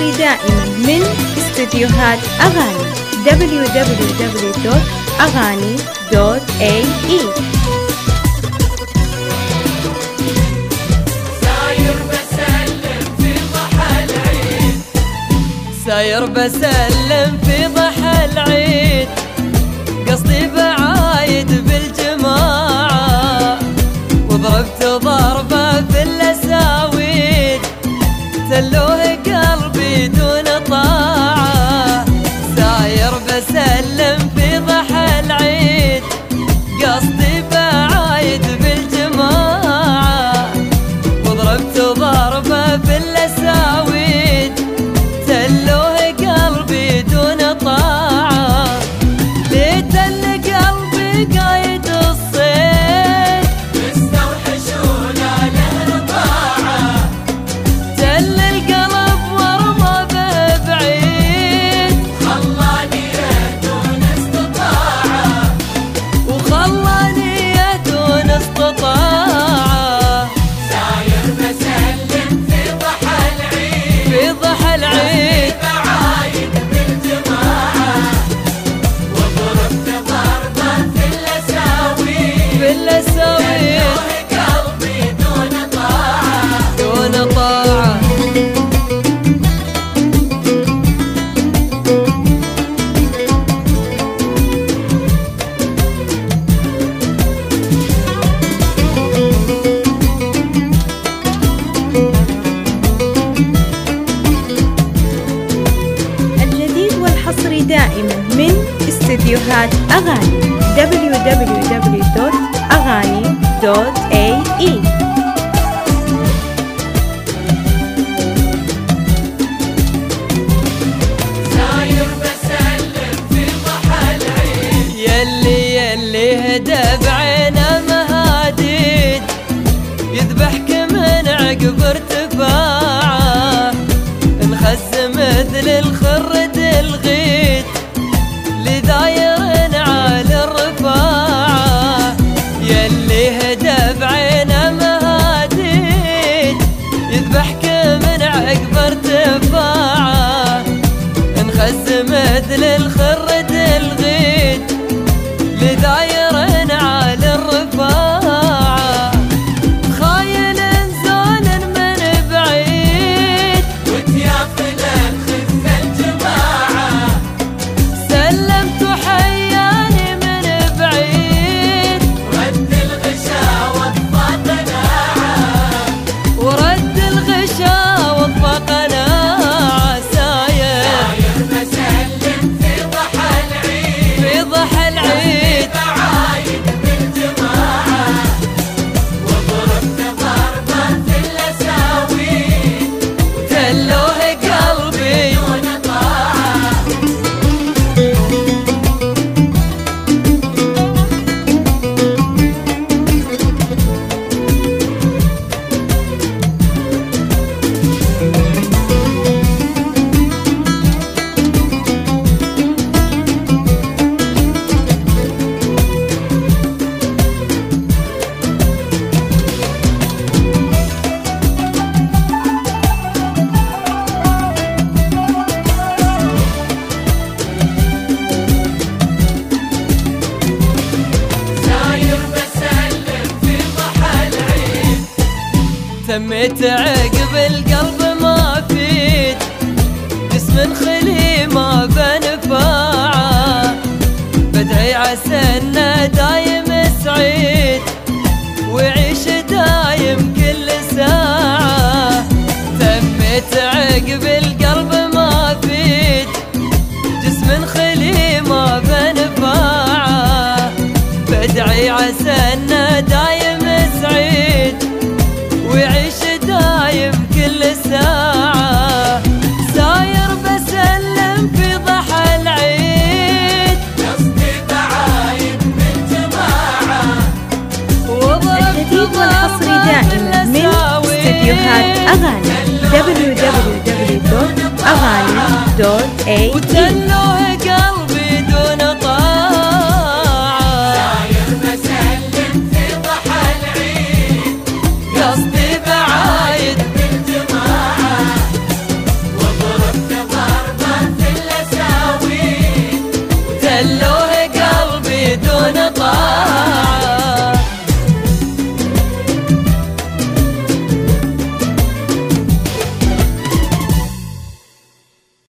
والحصري دائما من استديوهات أغاني www.agani.ae. ساير بسلم في ضحى العيد، قصدي بعايد بالجماعة، وضربت ضربة في الأساويد، تلوه قلبي دون طاعة. ساير بسلم في ضحى العيد، قصدي بعايد بالجماعة، وضربت ضربة في الأساويد، تلوه قلبي دون طاعة. ليتل قلبي قايد الصيد، مستوحشون له طاعة، تل القلب ورمى به بعيد، خلاني دون استطاعة، وخلاني دون استطاعة. ساير بسلم في ضحى العيد، في ضحى العيد، بعايد بالجماعة، وضربت ضربة في الأساويد، في الأساويد، قلبي دون طاعة، دون طاعة. والحصري دائما من استديوهات أغاني www.agani.ae. ساير بسلم في ضحى العيد، يلي هدى بعينه مهاديد، يذبحك من عقب ارتفاعه، انخس مثل الخرد الغيد، لداير على الرفاعة. يلي هدى بعينه مهاديد، يذبحك من عقب ارتفاعه، انخس مثل الخرد الغيد، لداير على الرفاعة. خاين زون من بعيد، وتيافنا خف الجماعة، سلمت حياني من بعيد، ورد الغشا وطفى قناعة، ورد الغشا وطفى قناعة. ساير بسلم في ضحى العيد، في ضحى العيد، بعايد بالجماعة، وضربت ضربة في الأساويد، وتلوه قلبي دون طاعة. ساير بسلم في ضحى العيد، تميت عقب القلب ما فيد، جسم خلي ما بنفاعه، بدعي عسى انه دايم سعيد، ويعيش دايم كل ساعة. تميت عقب القلب ما فيد، جسم خلي ما بنفاعه، بدعي عسى انه دايم سعيد، ويعيش دايم كل ساعة. ساير بسلم في ضحى العيد، قصدي بعايد بالجماعة، الجديد والحصري دائما من استديوهات أغاني www.agani.ae.